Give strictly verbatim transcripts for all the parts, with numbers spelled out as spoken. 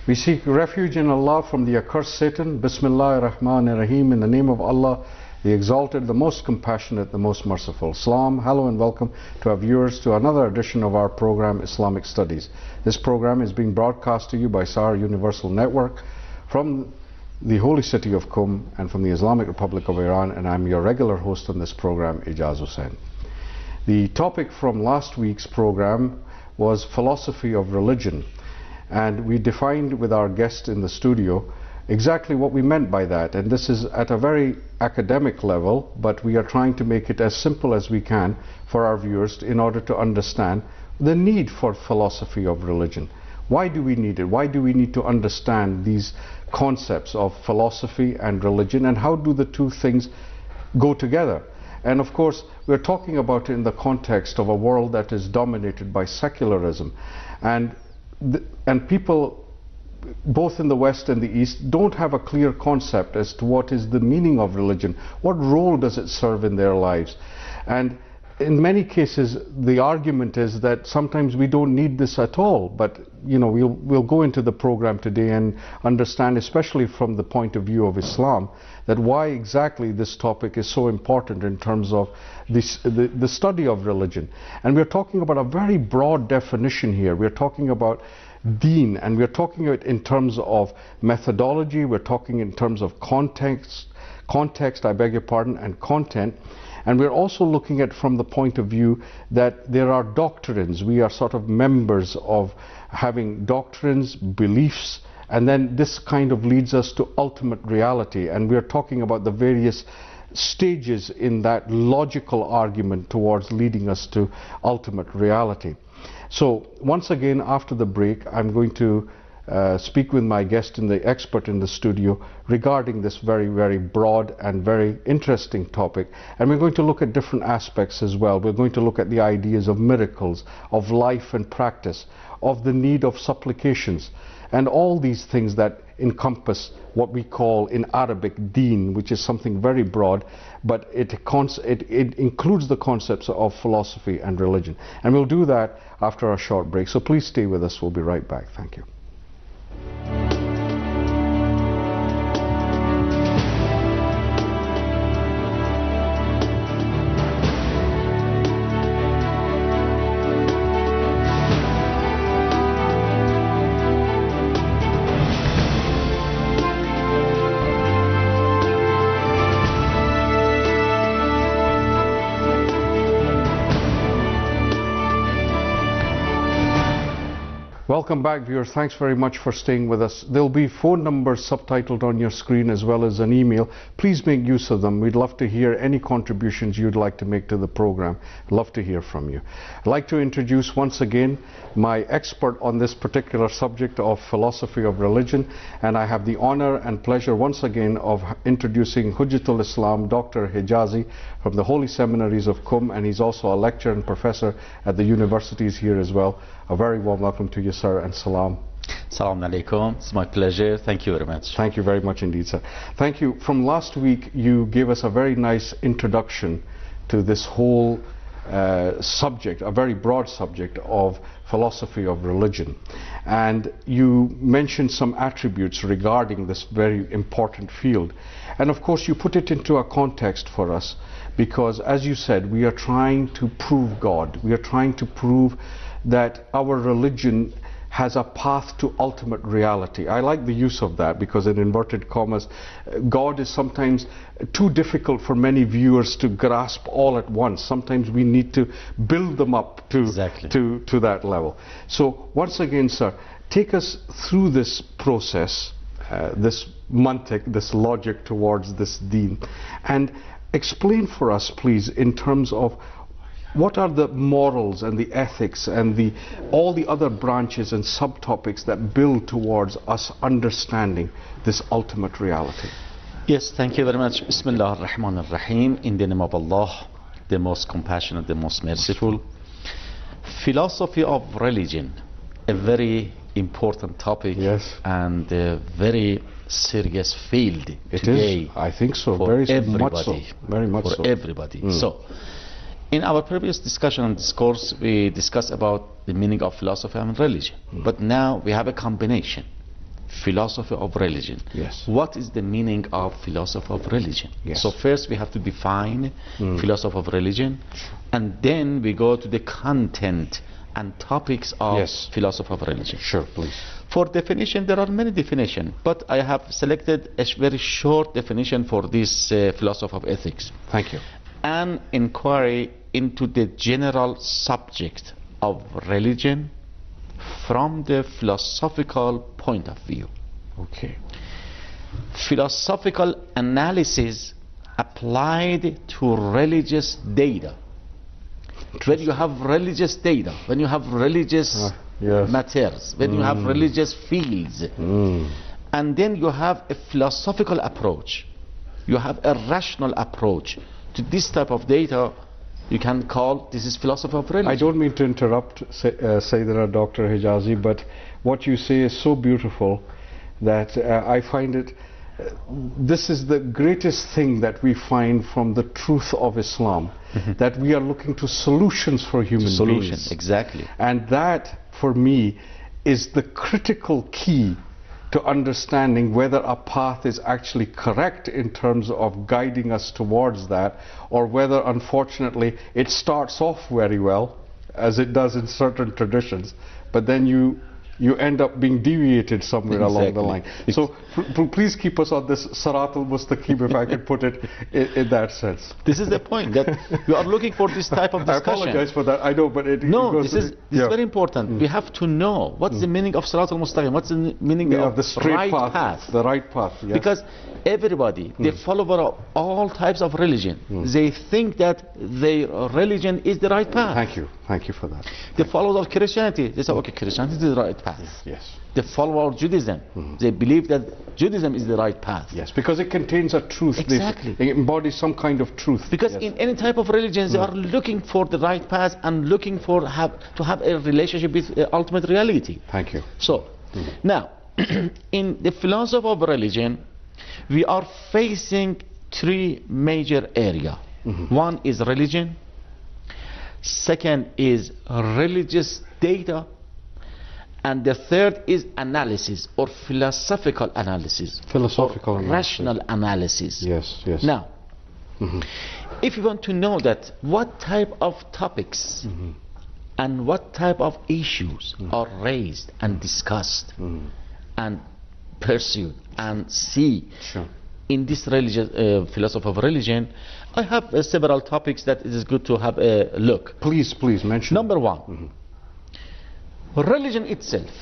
We seek refuge in Allah from the accursed Satan. Bismillah ar-Rahman ar-Rahim. In the name of Allah, the Exalted, the Most Compassionate, the Most Merciful. Salam, hello and welcome to our viewers to another edition of our program, Islamic Studies. This program is being broadcast to you by Sahara Universal Network from the holy city of Qum and from the Islamic Republic of Iran, and I'm your regular host on this program, Ijaz Hussain. The topic from last week's program was philosophy of religion. And we defined with our guest in the studio exactly what we meant by that. And this is at a very academic level, but we are trying to make it as simple as we can for our viewers to, in order to understand the need for philosophy of religion. Why do we need it? Why do we need to understand these concepts of philosophy and religion, and how do the two things go together? And of course, we're talking about it in the context of a world that is dominated by secularism. And The, and people, both in the West and the East, don't have a clear concept as to what is the meaning of religion. What role does it serve in their lives? And in many cases, the argument is that sometimes we don't need this at all. But, you know, we'll, we'll go into the program today and understand, especially from the point of view of Islam, that why exactly this topic is so important in terms of this, the, the study of religion. And we're talking about a very broad definition here. We're talking about deen, and we're talking about it in terms of methodology, we're talking in terms of context, context, I beg your pardon, and content. And we're also looking at from the point of view that there are doctrines. We are sort of members of having doctrines, beliefs, and then this kind of leads us to ultimate reality. And we're talking about the various stages in that logical argument towards leading us to ultimate reality. So once again, after the break, I'm going to uh, speak with my guest and the expert in the studio regarding this very, very broad and very interesting topic. And we're going to look at different aspects as well. We're going to look at the ideas of miracles, of life and practice, of the need of supplications, and all these things that encompass what we call in Arabic deen, which is something very broad, but it, it, it includes the concepts of philosophy and religion. And we'll do that after a short break. So please stay with us. We'll be right back. Thank you. Welcome back, viewers. Thanks very much for staying with us. There'll be phone numbers subtitled on your screen as well as an email. Please make use of them. We'd love to hear any contributions you'd like to make to the program. Love to hear from you. I'd like to introduce once again my expert on this particular subject of philosophy of religion, and I have the honor and pleasure once again of introducing Hujjatul Islam, Doctor Hijazi from the Holy Seminaries of Qum, and he's also a lecturer and professor at the universities here as well. A very warm welcome to you, sir, and salam. Salam alaikum. It's my pleasure. Thank you very much. Thank you very much indeed, sir. Thank you. From last week, you gave us a very nice introduction to this whole uh, subject, a very broad subject of philosophy of religion. And you mentioned some attributes regarding this very important field. And of course, you put it into a context for us, because as you said, we are trying to prove God. We are trying to prove that our religion has a path to ultimate reality. I like the use of that, because in inverted commas, God is sometimes too difficult for many viewers to grasp all at once. Sometimes we need to build them up to, exactly. to, to that level. So once again, sir, take us through this process, uh, this mantiq, this logic towards this deen, and explain for us, please, in terms of what are the morals and the ethics and the all the other branches and subtopics that build towards us understanding this ultimate reality? Yes, thank you very much. Bismillah ar-Rahman ar-Rahim. In the name of Allah, the most compassionate, the most merciful. Philosophy of religion, a very important topic, yes, and a very serious field it today. Is, I think so. For very everybody. Much so. Very much for so. everybody. Mm. So, in our previous discussion and discourse, we discussed about the meaning of philosophy and religion. Mm. But now we have a combination. philosophy of religion. Yes. What is the meaning of philosophy of religion? Yes. So first we have to define Mm. philosophy of religion, and then we go to the content and topics of Yes. philosophy of religion. Sure, please. For definition, there are many definitions, but I have selected a sh- very short definition for this uh, philosophy of ethics. Thank you. An inquiry into the general subject of religion from the philosophical point of view. Okay. Philosophical analysis applied to religious data. When you have religious data, when you have religious Uh, yes. matters, when you have Mm. religious fields, Mm. and then you have a philosophical approach, you have a rational approach to this type of data, you can call this is philosophy of religion. I don't mean to interrupt, Say- uh, Sayyidina Doctor Hijazi, but what you say is so beautiful that uh, I find it, uh, this is the greatest thing that we find from the truth of Islam, that we are looking to solutions for human Solution, beings. exactly. And that, for me, is the critical key to understanding whether a path is actually correct in terms of guiding us towards that, or whether, unfortunately, it starts off very well, as it does in certain traditions, but then you you end up being deviated somewhere along the Exactly. line. So pl- pl- please keep us on this Sirat al-Mustaqim, if I could put it in, in that sense. This is the point, that you are looking for this type of I discussion. apologize for that. I know, but it, it No, goes this to is the- this yeah. is very important. We have to know what's the meaning of Sirat al-Mustaqim, what's the n- meaning Yeah, of the straight right path, path. the right path. Yes. Because everybody, the follower of all types of religion, they think that their religion is the right path. Thank you, thank you for that. The followers of Christianity, they say, okay, Christianity is the right path. Yes. The follower of Judaism, they believe that Judaism is the right path. Yes, because it contains a truth. They- Exactly. It embodies some kind of truth. Because Yes. in any type of religion, they are looking for the right path and looking for have to have a relationship with uh, ultimate reality. Thank you. So, now, in the philosophy of religion, we are facing three major areas. One is religion, second is religious data, and the third is analysis or philosophical analysis, Philosophical or analysis. rational analysis. Yes, yes. Now, if you want to know that what type of topics and what type of issues are raised and discussed and pursued and see Sure. in this religious uh, philosophy of religion, I have uh, several topics that it is good to have a look. Please, please mention. Number one, religion itself,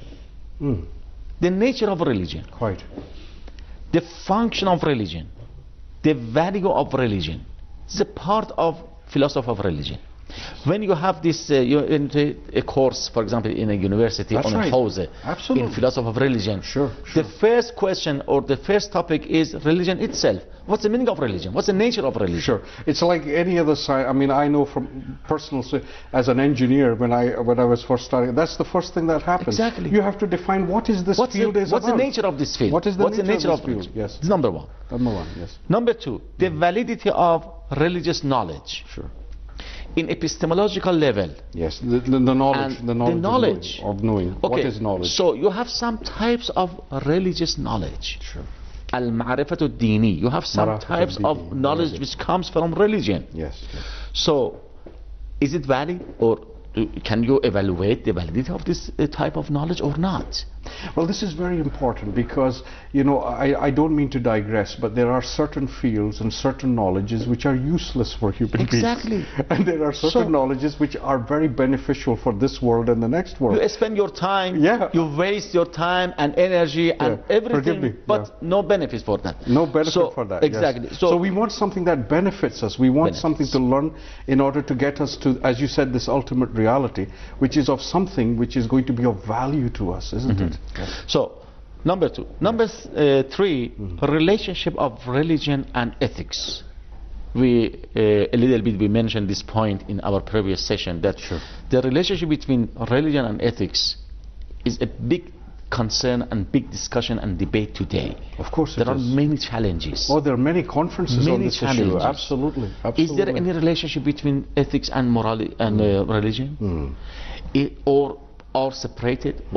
Mm, the nature of religion, quite. the function of religion, the value of religion. It's a part of philosophy of religion. When you have this, uh, you into a course, for example, in a university That's on right. a house Absolutely. in philosophy of religion, Sure, the first question or the first topic is religion itself. What's the meaning of religion? What's the nature of religion? Sure. It's like any other science. I mean, I know from personal, s- as an engineer, when I when I was first starting, that's the first thing that happens. Exactly. You have to define what is this What's, field the, is what's the about. nature of this field? What is the what's nature the nature of of, this field? religion? Yes. It's number one. Number one, yes. Number two, the validity of religious knowledge Sure. in epistemological level. Yes, the, the, the knowledge, And the knowledge, the knowledge. of knowing. Of knowing. What Okay, is knowledge? so you have some types of religious knowledge. Sure. Al-ma'rifatu dini. You have some Ma'rifatu types dini, of knowledge religion. which comes from religion. Yes. yes. So, is it valid, or do- can you evaluate the validity of this uh, type of knowledge or not? Well, this is very important because, you know, I, I don't mean to digress, but there are certain fields and certain knowledges which are useless for human Exactly. beings. And there are certain So- knowledges which are very beneficial for this world and the next world. You spend your time, Yeah. you waste your time and energy and Yeah. everything, Forgive me, but yeah. no benefits for that. No benefit So, for that. yes. Exactly. So, we want something that benefits us. We want Benefits. something to learn in order to get us to, as you said, this ultimate reality, which is of something which is going to be of value to us, isn't it? Yes. So, number two. Number th- uh, three, relationship of religion and ethics. We, uh, a little bit, we mentioned this point in our previous session, that Sure. the relationship between religion and ethics is a big concern and big discussion and debate today. Of course it There are is. many challenges. Oh, there are many conferences on Many this issue. challenges. Absolutely. Absolutely. Is there any relationship between ethics and morality and uh, religion? Mm. I- or are separated, or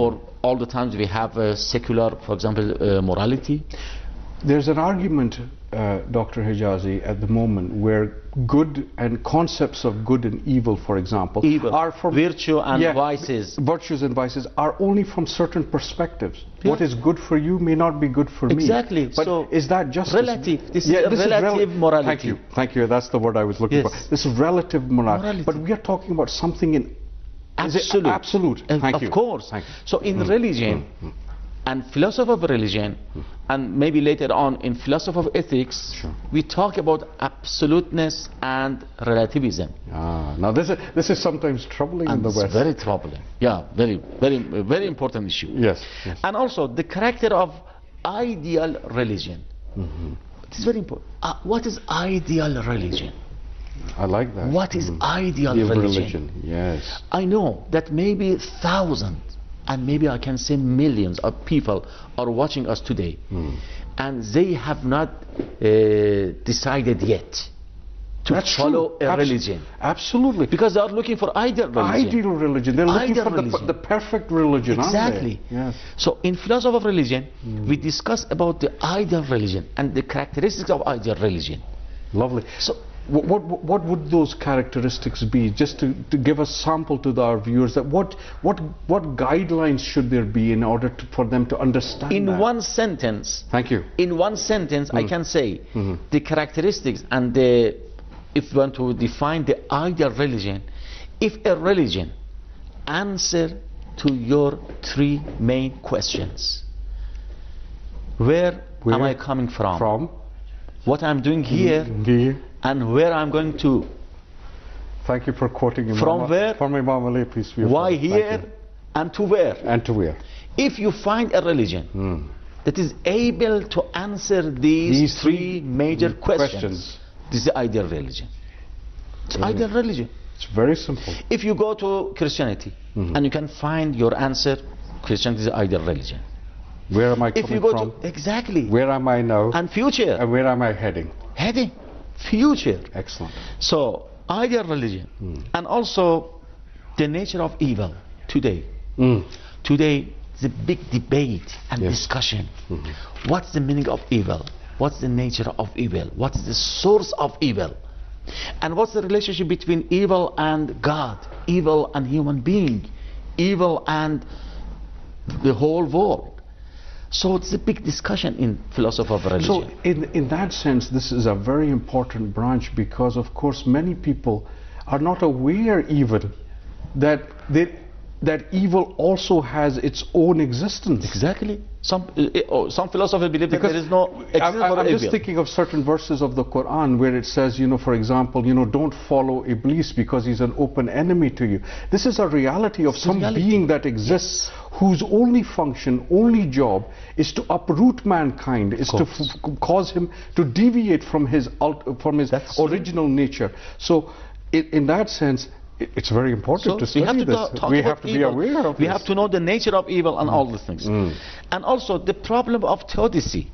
all the times we have uh, secular, for example, uh, morality. There's an argument, uh, Doctor Hijazi, at the moment where good and concepts of good and evil, for example, Evil, are from virtue and yeah, vices. Virtues and vices are only from certain perspectives. Yeah. What is good for you may not be good for Exactly. me. But So is that justice? relative. This yeah, is a this relative is rel morality. Thank you. Thank you. That's the word I was looking Yes. for. This is relative morality. Morality. But we are talking about something in Absolute. absolute. And Thank of you. course. Thank you. So in Mm. religion Mm. and philosophy of religion, and maybe later on in philosophy of ethics, Sure. we talk about absoluteness and relativism. Ah, now this is this is sometimes troubling in And the it's West. very troubling. Yeah, very, very, very important issue. Yes. yes. And also the character of ideal religion. Mm-hmm. It is very important. Uh, what is ideal religion? I like that. What is Mm. ideal The religion? Yes. I know that maybe thousands and maybe I can say millions of people are watching us today, Mm. and they have not uh, decided yet to That's follow true. a Abs- religion, Absolutely. because they are looking for ideal religion. Ideal religion. They're looking Ideal for the, religion. the perfect religion, Exactly. aren't they? Yes. So in philosophy of religion, we discuss about the ideal religion and the characteristics of ideal religion. Lovely. So What, what, what would those characteristics be? Just to, to give a sample to the, our viewers, that what, what, what guidelines should there be in order to, for them to understand in that? one sentence, Thank you. in one sentence, I can say Mhm. the characteristics and the, if you want to define the ideal religion, if a religion answer to your three main questions: where, Where? am I coming from? From? What I'm doing here, Here. and where I'm going to? Thank you for quoting Imam. From where? From Imam Ali, peace be upon Why him. Thank here, you. and to where? And to where? If you find a religion Mm. that is able to answer these, These three three major questions, questions. this is the ideal religion. It's Brilliant. ideal religion. It's very simple. If you go to Christianity Mhm. and you can find your answer, Christianity is the ideal religion. Where am I coming If you go from? to exactly Where am I now? and future, And where am I heading? heading, future. Excellent. So ideal religion, Mm. and also the nature of evil today. Mm. Today, the big debate and Yes. discussion. Mhm. What's the meaning of evil? What's the nature of evil? What's the source of evil? And what's the relationship between evil and God, evil and human being, evil and the whole world? So it's a big discussion in philosophy of religion. So in, in that sense, this is a very important branch, because of course many people are not aware even that they, that evil also has its own existence. Exactly. Some uh, oh, some philosophers believe that there is no I, existence I, for I'm evil. just thinking of certain verses of the Quran where it says, you know, for example, you know, don't follow Iblis because he's an open enemy to you. This is a reality of It's some reality. being that exists, whose only function, only job is to uproot mankind, is to course. f cause him to deviate from his ult from his That's true. original nature. So, in, in that sense, it, it's very important So to we study have to this. ta- talk we about have to evil. be aware of We this. have to know the nature of evil and all these things. Mm. And also the problem of theodicy,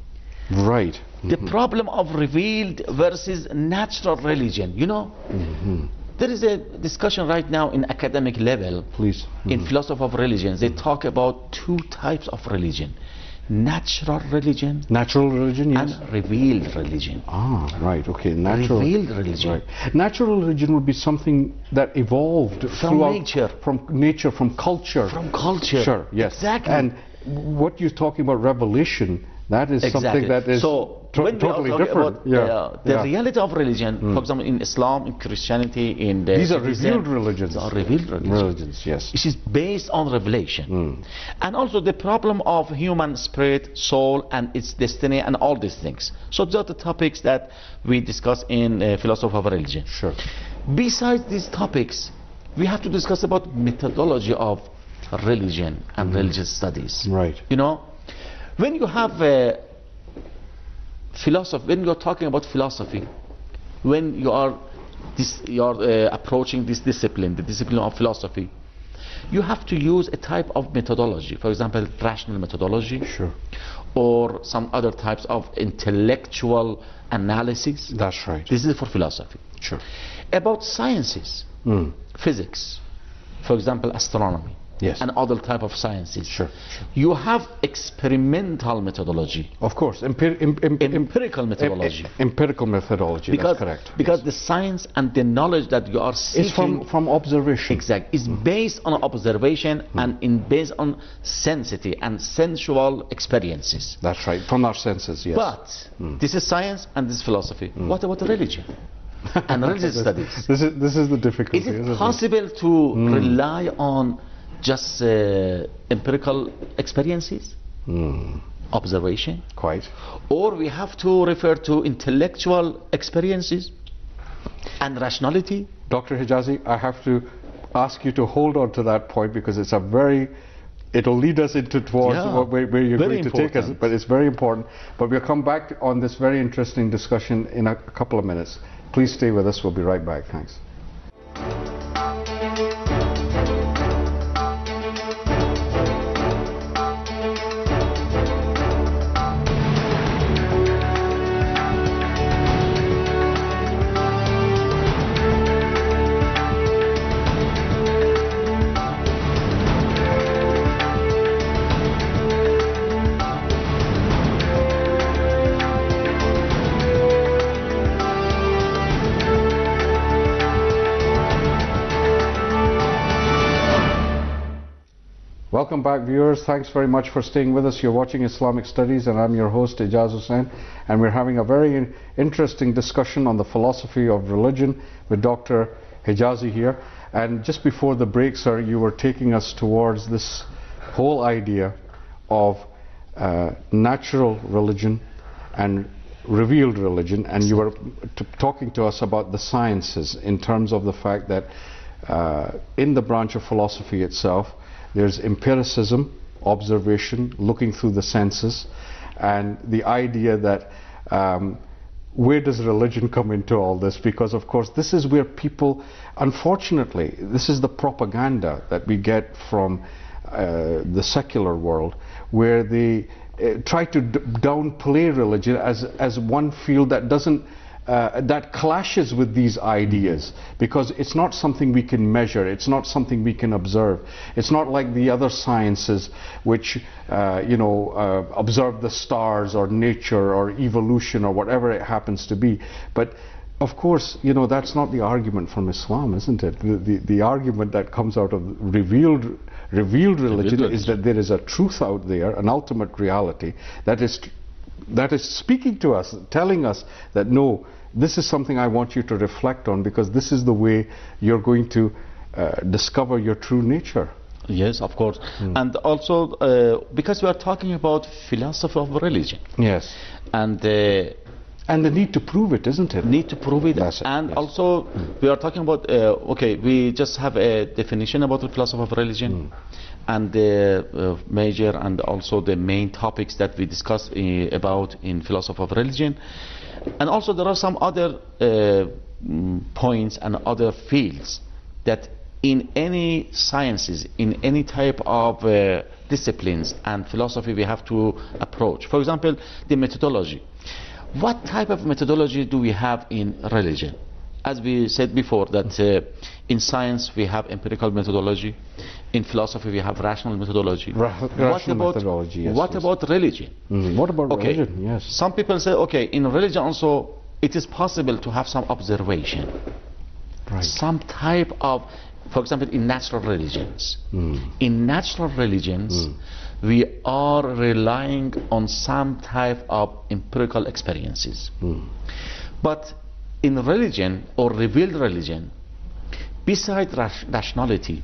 Right. the problem of revealed versus natural religion. You know, Mhm. there is a discussion right now in academic level Please. in Mhm. philosophy of religions. They talk about two types of religion: natural religion Natural religion, yes. and revealed religion. Ah, right, okay. Natural Revealed religion. Right. Natural religion would be something that evolved From throughout- nature. from nature, from culture. From culture. Sure, yes. Exactly. And what you're talking about, revelation, that is Exactly. something that is so to- when we are totally talking different. about yeah. uh, the yeah. reality of religion, for example, in Islam, in Christianity, in the These are Buddhism, revealed religions. These are revealed religions. Religions, yes. Which is based on revelation. Mm. And also the problem of human spirit, soul, and its destiny, and all these things. So those are the topics that we discuss in uh, philosophy of religion. Sure. Besides these topics, we have to discuss about methodology of religion and religious studies. Right. You know, when you have a philosophy, when you're talking about philosophy, when you are this, you are uh, approaching this discipline, the discipline of philosophy, you have to use a type of methodology. For example, rational methodology, Sure. or some other types of intellectual analysis. That's right. This is for philosophy. Sure. About sciences, Mm. physics, for example, astronomy, Yes. and other type of sciences. Sure, sure. You have experimental methodology, Of course, empir em- em- em- empirical methodology. em- empirical methodology. because that's correct. because Yes. the science and the knowledge that you are seeking It's from from observation. exact is based on observation and in based on sensitivity and sensual experiences. That's right. From our senses. Yes. But this is science and this is philosophy. What about religion and religious studies? This is this is the difficulty. Is it isn't possible to rely on just uh, empirical experiences, Mm, observation, quite. or we have to refer to intellectual experiences and rationality? Doctor Hijazi, I have to ask you to hold on to that point because it's a very, it'll lead us into towards Yeah, what, where, where you're very going to take us, important. but it's very important. But we'll come back on this very interesting discussion in a, a couple of minutes. Please stay with us. We'll be right back. Thanks. Welcome back, viewers. Thanks very much for staying with us. You're watching Islamic Studies, and I'm your host, Ijaz Hussain. And we're having a very in- interesting discussion on the philosophy of religion with Doctor Hijazi here. And just before the break, sir, you were taking us towards this whole idea of uh, natural religion and revealed religion, and you were t- talking to us about the sciences in terms of the fact that uh, in the branch of philosophy itself, there's empiricism, observation, looking through the senses, and the idea that um, where does religion come into all this? Because of course this is where people, unfortunately, this is the propaganda that we get from uh, the secular world, where they uh, try to d- downplay religion as, as one field that doesn't Uh, that clashes with these ideas, because it's not something we can measure, it's not something we can observe. It's not like the other sciences which uh, you know uh, observe the stars or nature or evolution or whatever it happens to be. But of course, you know, that's not the argument from Islam, isn't it? The, the, the argument that comes out of revealed revealed religion Revealed is that there is a truth out there, an ultimate reality that is that is speaking to us, telling us that no, this is something I want you to reflect on, because this is the way you're going to uh, discover your true nature. Yes, of course. And also, uh, because we are talking about philosophy of religion, Yes. and uh, And the need to prove it, isn't it? need to prove it. That's it, And yes. also, we are talking about, uh, okay, we just have a definition about the philosophy of religion, and the uh, major and also the main topics that we discuss uh, about in philosophy of religion. And also there are some other uh, mm, points and other fields that in any sciences, in any type of uh, disciplines and philosophy we have to approach. For example, the methodology. What type of methodology do we have in religion? As we said before, that uh, in science we have empirical methodology, in philosophy we have rational methodology. Ra- what rational about, methodology, yes, what yes. about religion? Mm, what about Okay. religion? Yes. Some people say, okay, in religion also it is possible to have some observation, Right. some type of, for example, in natural religions. Mm. In natural religions, we are relying on some type of empirical experiences. Mm. But in religion or revealed religion, besides ras- rationality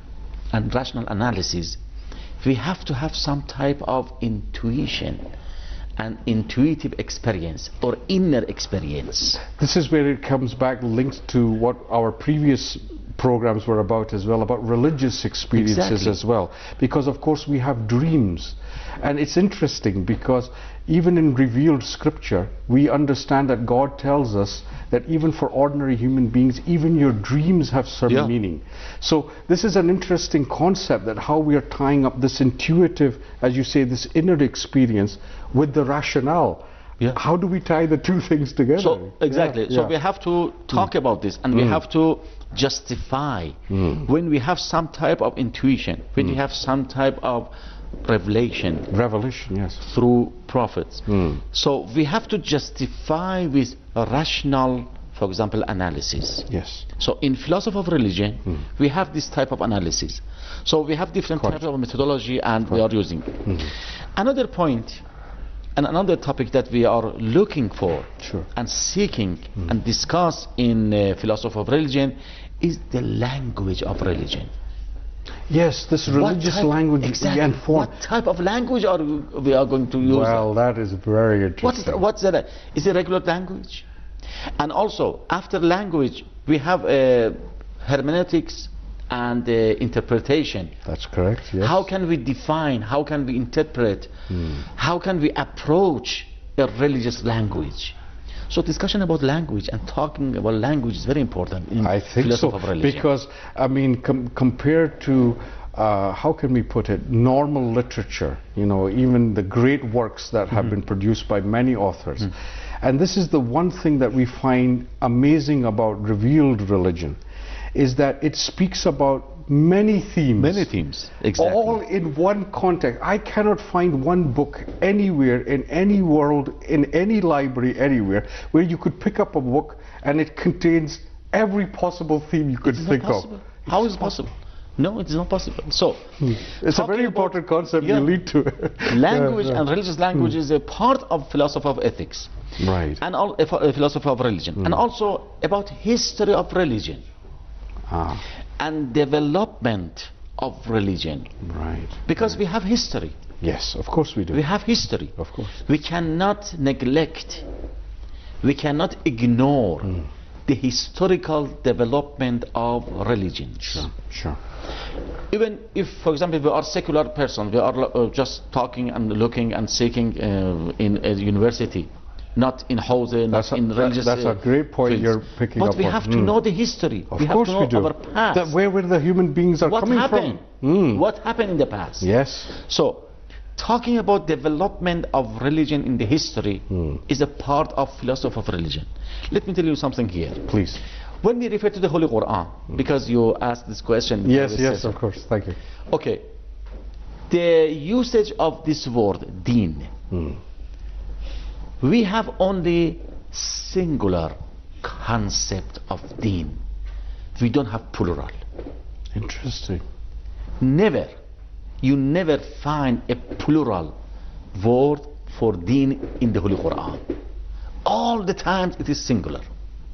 and rational analysis, we have to have some type of intuition and intuitive experience or inner experience. This is where it comes back linked to what our previous programs were about as well, about religious experiences Exactly. as well. Because of course we have dreams. And it's interesting because even in revealed scripture, we understand that God tells us that even for ordinary human beings, even your dreams have some Yeah. meaning. So this is an interesting concept, that how we are tying up this intuitive, as you say, this inner experience with the rationale. Yeah. How do we tie the two things together? So exactly. Yeah, So yeah. we have to talk about this, and we have to justify, Mm. when we have some type of intuition, when we have some type of revelation Revelation, yes. through prophets. Mm. So we have to justify with a rational, for example, analysis. Yes. So in philosophy of religion, Mm. we have this type of analysis. So we have different Correct. types of methodology, and we are using. Mhm. Another point, and another topic that we are looking for Sure. and seeking and discuss in uh, philosophy of religion is the language of religion. Yes, this What religious type- language exactly. and form. What type of language are we, we are going to use? Well, that is very What's interesting. what's that? Is it regular language? And also, after language, we have uh, hermeneutics and uh, interpretation. That's correct, yes. How can we define? How can we interpret? Hmm. How can we approach a religious language? So discussion about language and talking about language is very important in I think philosophy so, of religion. because, I mean, com compared to, uh, how can we put it, normal literature, you know, even the great works that have been produced by many authors. And this is the one thing that we find amazing about revealed religion, is that it speaks about many themes. Many themes, exactly. All in one context. I cannot find one book anywhere in any world, in any library anywhere, where you could pick up a book and it contains every possible theme you could It's not think possible. of. How is it possible? No, it is not possible. So, It's a talking very about- important concept yeah, you lead to. language Yeah, yeah. and religious language is a part of philosophy of ethics Right. and all, uh, ph- uh, philosophy of religion, and also about history of religion Ah, and development of religion, right. because we have history. Yes, of course we do. We have history. Of course. We cannot neglect, we cannot ignore the historical development of religions. Sure, sure. Even if, for example, we are secular person, we are uh, just talking and looking and seeking uh, in a university, not in house, not That's a- in that- religious. that's a uh, great point fields. you're picking but up we on. have to Mm. know the history. Of we have course to know we do. our past. That where where the human beings are what coming happened? from. Mm. What happened in the past? Yes. So, talking about development of religion in the history Hmm. is a part of philosophy of religion. Let me tell you something here. Please. When we refer to the Holy Quran, because you asked this question. Yes, I will yes, say of course. Thank you. so. Okay. The usage of this word, deen, Hmm. we have only singular concept of deen. We don't have plural. Interesting. Never, you never find a plural word for deen in the Holy Quran. All the times it is singular.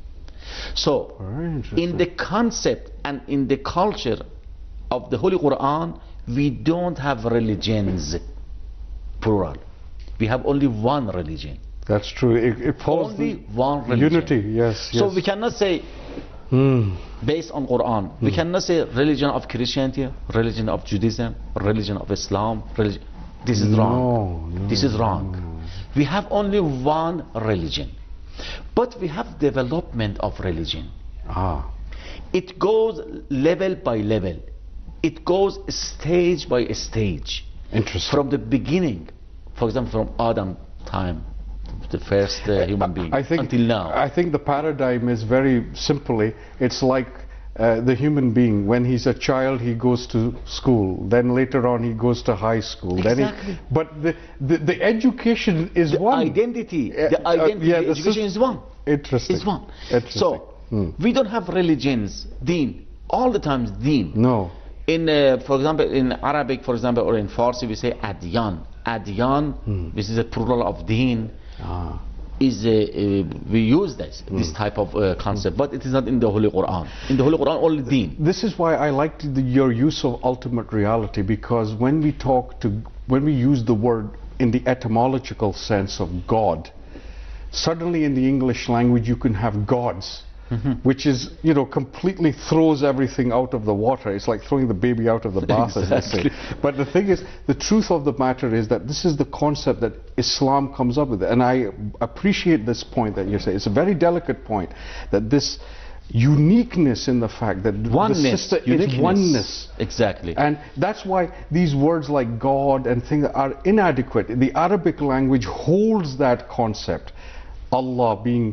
So, Very interesting. in the concept and in the culture of the Holy Quran, we don't have religions, plural. We have only one religion. That's true. It, it follows Only the one religion. unity. Yes. So yes. we cannot say, Hmm. based on Quran, we cannot say religion of Christianity, religion of Judaism, religion of Islam. Religion. This is No, wrong. no, this is wrong. We have only one religion, but we have development of religion. Ah. It goes level by level. It goes stage by stage. Interesting. From the beginning, for example, from Adam time, the first uh, human being, I think, until now. I think the paradigm is very simply, it's like uh, the human being. When he's a child, he goes to school. Then later on, he goes to high school. Then Exactly. he, but the, the, the education is the one. identity, Uh, the uh, identity, yeah, the the education sys- is one. Interesting. Is one. Interesting. So Hmm. we don't have religions, deen, all the times deen. No. In, uh, for example, in Arabic, for example, or in Farsi, we say adyan. Adyan, Hmm. this is a plural of deen. Ah. Is uh, uh, we use this this type of uh, concept, but it is not in the Holy Quran. In the Holy Quran, only deen. This is why I liked the, your use of ultimate reality, because when we talk to, when we use the word in the etymological sense of God, suddenly in the English language you can have gods, which is, you know, completely throws everything out of the water. It's like throwing the baby out of the bath, as they Exactly. say. But the thing is, the truth of the matter is that this is the concept that Islam comes up with. And I appreciate this point that you're saying. It's a very delicate point, that this uniqueness in the fact that Oneness, the system is uniqueness. oneness. Exactly. And that's why these words like God and things are inadequate. The Arabic language holds that concept. Allah being,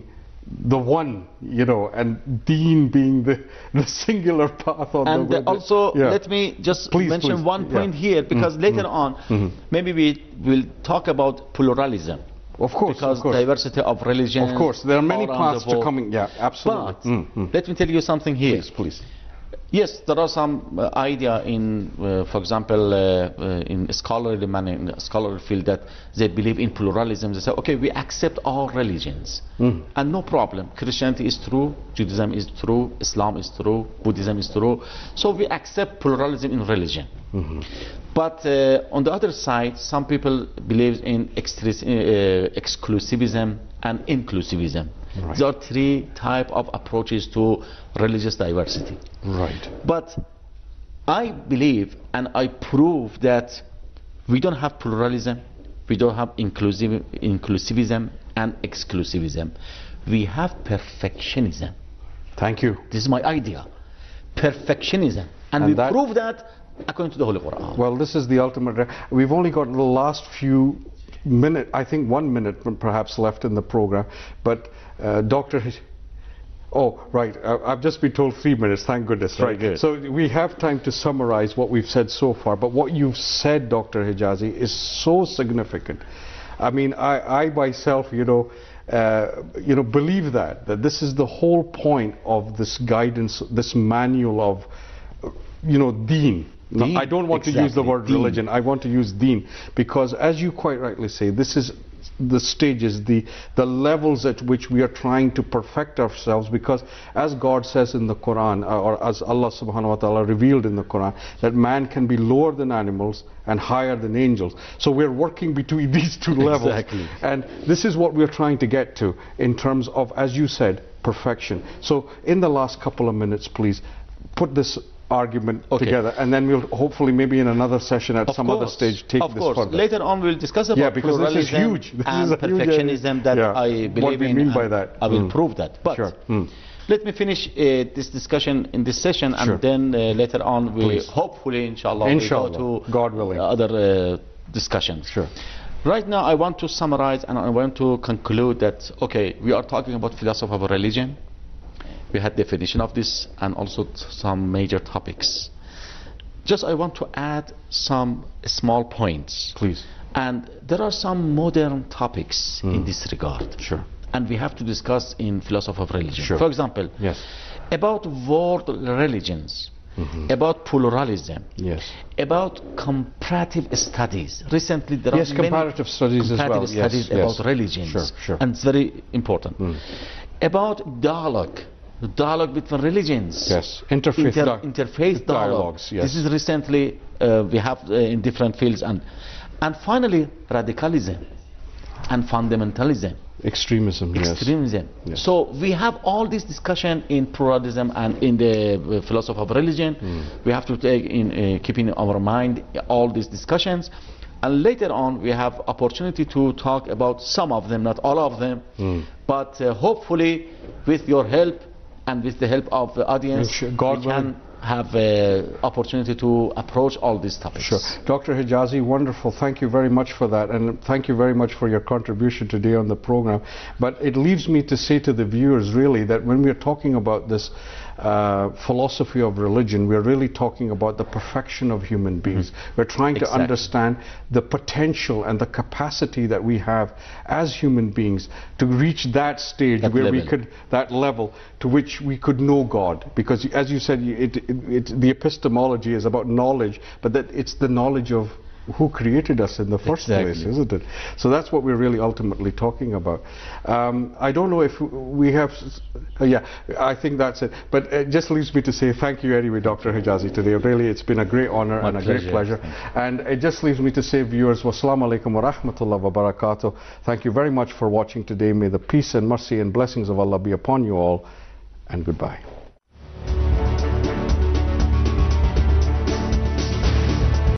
the one, you know, and Deen being the, the singular path on and the way. And also, yeah. let me just please, mention please. one point yeah. here, because mm, later mm, on, mm-hmm. maybe we will talk about pluralism. Of course, because of course. diversity of religion. Of course, there are many paths to coming. Yeah, absolutely. But mm-hmm. let me tell you something here. Please, please. Yes, there are some uh, idea in, uh, for example, uh, uh, in scholarly manner, in the scholarly field, that they believe in pluralism. They say, okay, we accept all religions, mm. and no problem. Christianity is true, Judaism is true, Islam is true, Buddhism is true. So we accept pluralism in religion. Mm-hmm. But uh, on the other side, some people believe in extris- uh, exclusivism and inclusivism. Right. There are three types of approaches to religious diversity. Right. But I believe and I prove that we don't have pluralism, we don't have inclusive, inclusivism and exclusivism. We have perfectionism. Thank you. This is my idea. Perfectionism. And, and we that prove that according to the Holy Quran. Well, this is the ultimate. We've only got the last few minutes, I think one minute perhaps left in the program, but uh, Doctor Oh, right. Uh, I've just been told three minutes. Thank goodness. Very right. Good. So we have time to summarize what we've said so far. But what you've said, Doctor Hijazi, is so significant. I mean, I, I myself, you know, uh, you know, believe that that this is the whole point of this guidance, this manual of, you know, Deen. No, I don't want exactly. to use the word Deen. religion. I want to use Deen, because, as you quite rightly say, this is the stages, the the levels at which we are trying to perfect ourselves, because as God says in the Quran, or as Allah subhanahu wa ta'ala revealed in the Quran, that man can be lower than animals and higher than angels. So we're working between these two levels. Exactly. And this is what we're trying to get to in terms of, as you said, perfection. So in the last couple of minutes, please put this argument okay. together, and then we'll hopefully maybe in another session at of some course. other stage take of this course. further. Later on we'll discuss about yeah, because pluralism this is huge. This and is a perfectionism huge, that yeah. I believe what we in. mean by that. I will mm. prove that. But sure. mm. let me finish uh, this discussion in this session, and sure. then uh, later on we Please. hopefully, inshallah, inshallah. we go to God willing. other uh, discussions. Sure. Right now I want to summarize and I want to conclude that, okay, we are talking about philosophy of religion. We had definition of this and also some major topics. Just I want to add some small points. Please. And there are some modern topics mm. in this regard. Sure. And we have to discuss in philosophy of religion. Sure. For example, yes. about world religions, mm-hmm. about pluralism, yes. about comparative studies. Recently there yes, are comparative many studies comparative as well. studies yes, about yes. religions. Sure, sure. And it's very important. Mm. About dialogue. Dialogue between religions. Yes, interfaith, Inter di interfaith dialogues. Yes. This is recently uh, we have uh, in different fields, and and finally radicalism and fundamentalism. Extremism. Extremism. Yes. So we have all this discussion in pluralism and in the uh, philosophy of religion. Mm. We have to take in uh, keep in our mind all these discussions. And later on, we have opportunity to talk about some of them, not all of them. Mm. But uh, hopefully, with your help and with the help of the audience, God we can have an opportunity to approach all these topics. Sure. Doctor Hijazi, wonderful. Thank you very much for that. And thank you very much for your contribution today on the program. But it leaves me to say to the viewers, really, that when we're talking about this uh, philosophy of religion, we're really talking about the perfection of human beings. Mm-hmm. We're trying exactly. to understand the potential and the capacity that we have as human beings to reach that stage that where level. we could, that level to which we could know God. Because as you said, it, it, it, the epistemology is about knowledge, but that it's the knowledge of who created us in the first exactly. place, isn't it? So that's what we're really ultimately talking about. Um, I don't know if we have, uh, yeah, I think that's it. But it just leaves me to say thank you anyway, Doctor Hijazi, today. Really, it's been a great honor My and a pleasure. great pleasure. And it just leaves me to say, viewers, wassalamu alaikum wa rahmatullahi wa barakatuh. Thank you very much for watching today. May the peace and mercy and blessings of Allah be upon you all, and goodbye.